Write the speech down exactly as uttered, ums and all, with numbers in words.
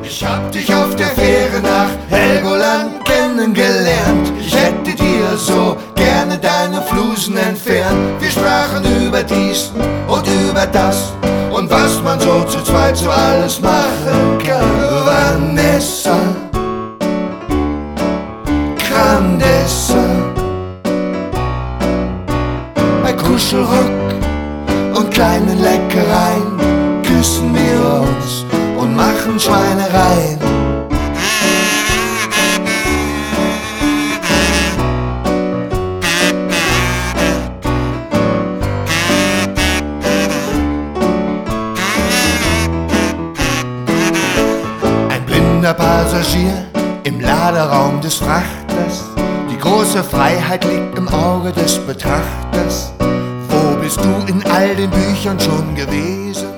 Ich hab dich auf der Fähre nach Helgoland kennengelernt. Ich hätte dir so gerne deine Flusen entfernt. Wir sprachen über dies und über das und was man so zu zweit so alles machen kann. Vanessa, Grandessa, bei Kuschelrock und kleinen Leckereien küssen wir uns und machen Schweinereien. Ein blinder Passagier im Laderaum des Frachters. Die große Freiheit liegt im Auge des Betrachters. Wo bist du in all den Büchern schon gewesen?